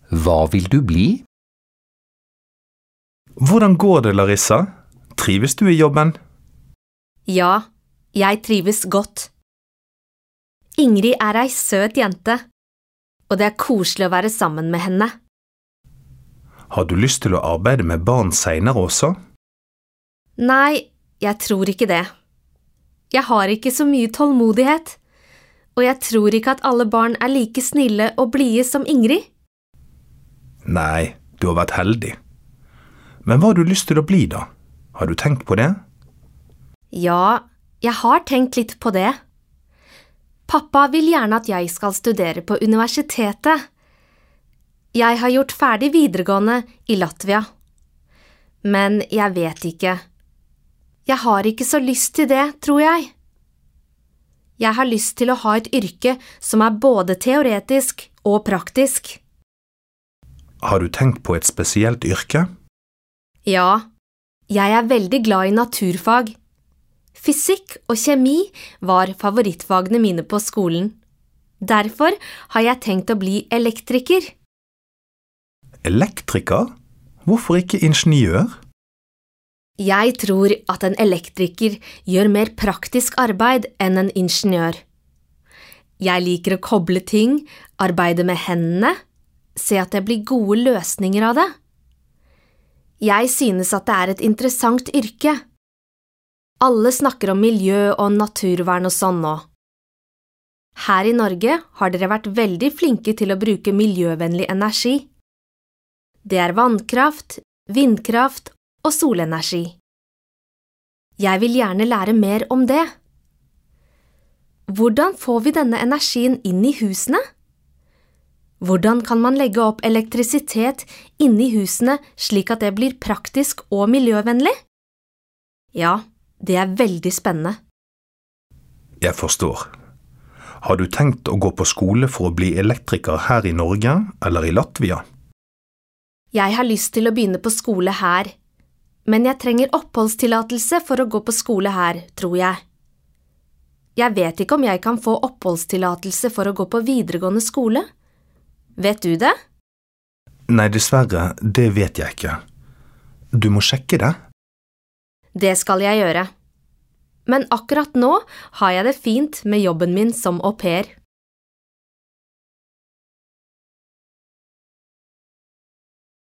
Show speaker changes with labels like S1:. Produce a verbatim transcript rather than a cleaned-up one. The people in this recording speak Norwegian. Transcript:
S1: Hva vil du bli?
S2: Hvordan går det, Larissa? Trives du i jobben?
S3: Ja, jeg trives godt. Ingrid er ei søt jente, og det er koselig å være sammen med henne.
S2: Har du lyst til å arbeide med barn senere også?
S3: Nei, jeg tror ikke det. Jeg har ikke så mye tålmodighet, og jeg tror ikke at alle barn er like snille og blide som Ingrid.
S2: Nei, du har vært heldig. Men hva har du lyst til å bli da? Har du tenkt på det?
S3: Ja, jeg har tenkt litt på det. Pappa vil gjerne at jeg skal studere på universitetet. Jeg har gjort ferdig videregående i Latvia. Men jeg vet ikke. Jeg har ikke så lyst til det, tror jeg. Jeg har lyst til å ha et yrke som er både teoretisk og praktisk.
S2: Har du tenkt på et spesielt yrke?
S3: Ja, jeg er veldig glad i naturfag. Fysikk og kjemi var favorittfagene mine på skolen. Derfor har jeg tenkt å bli elektriker.
S2: Elektriker? Hvorfor ikke ingeniør?
S3: Jeg tror at en elektriker gjør mer praktisk arbeid enn en ingeniør. Jeg liker å koble ting, arbeide med hendene, se at det blir gode løsninger av det. Jeg synes at det er et interessant yrke. Alle snakker om miljø og naturvern og sånn nå. Her i Norge har dere vært veldig flinke til å bruke miljøvennlig energi. Det er vannkraft, vindkraft og solenergi. Jeg vil gjerne lære mer om det. Hvordan får vi denne energien inn i husene? Hvordan kan man legge opp elektrisitet inni husene slik at det blir praktisk og miljøvennlig? Ja, det er veldig spennende.
S2: Jeg forstår. Har du tenkt å gå på skole for å bli elektriker her i Norge eller i Latvia?
S3: Jeg har lyst til å begynne på skole her, men jeg trenger oppholdstillatelse for å gå på skole her, tror jeg. Jeg vet ikke om jeg kan få oppholdstillatelse for å gå på videregående skole. Vet du det?
S2: Nei, dessverre, det vet jeg ikke. Du må sjekke det.
S3: Det skal jeg gjøre. Men akkurat nå har jeg det fint med jobben min som au pair.